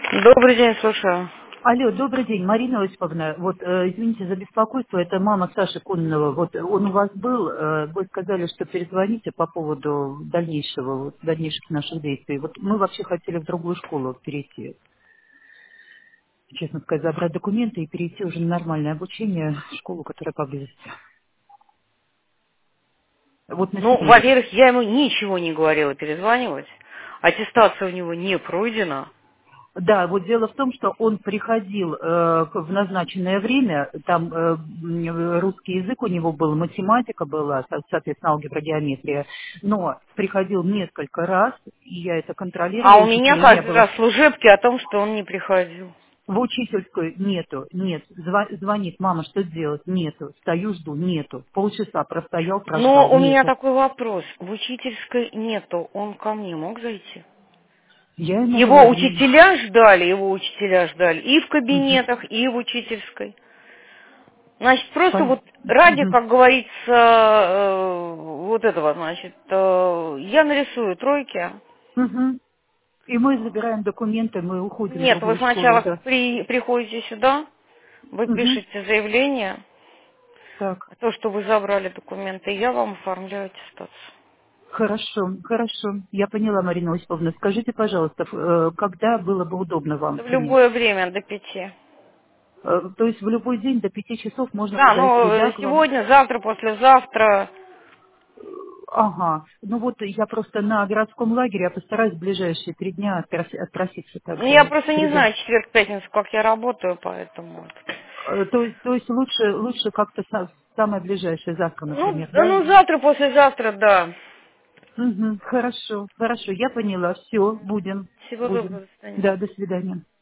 Добрый день, слушаю. Алло, добрый день, Марина Осиповна. Вот, извините за беспокойство, это мама Саши Кононова. Вот он у вас был, вы сказали, что перезвоните по поводу дальнейшего, вот, дальнейших наших действий. Вот мы вообще хотели в другую школу перейти, честно сказать, забрать документы и перейти уже на нормальное обучение в школу, которая поблизости. Вот на Ну, Сибири. во-первых, я ему ничего не говорила перезванивать. Аттестация у него не пройдена. Да, вот дело в том, что он приходил в назначенное время, там русский язык у него был, математика была, соответственно, алгебра, геометрия, но приходил несколько раз, и я это А у контролировала, чуть меня ли не каждый было. раз служебки о том, что он не приходил. В учительскую нету, нет, звонит, мама, что делать? Нету, стою, жду, нету, полчаса простоял, Но прождал, у меня нету. такой вопрос. В учительской нету. Он ко мне мог зайти? Я ему Его говорила. учителя ждали и в Мгм. кабинетах, и в учительской. Значит, просто Пон- вот ради, Мгм. как говорится, вот этого, значит, я нарисую тройки. Мгм. И мы забираем документы, мы уходим в Нет, вы другую школу, сначала да. приходите сюда, вы Мгм. пишете заявление, Так, то, что вы забрали документы, и я вам оформляю аттестацию. хорошо, хорошо. Я поняла, Марина Осиповна. Скажите, пожалуйста, когда было бы удобно вам В принять? любое время до 5. То есть в любой день до 5 часов можно Да, подойти, ну да, к вам? сегодня, завтра, послезавтра. Ага. Ну вот я просто на городском лагере, я постараюсь в ближайшие 3 дня отпроситься Ну, я тогда в просто не среду. знаю четверг, пятницу, как я работаю, поэтому. То есть лучше как-то самое ближайшее, завтра, Ну, например, да? ну завтра, послезавтра, да. Угу. Хорошо, хорошо, я поняла. Все, будем, Всего будем. доброго, до свидания. Да, до свидания.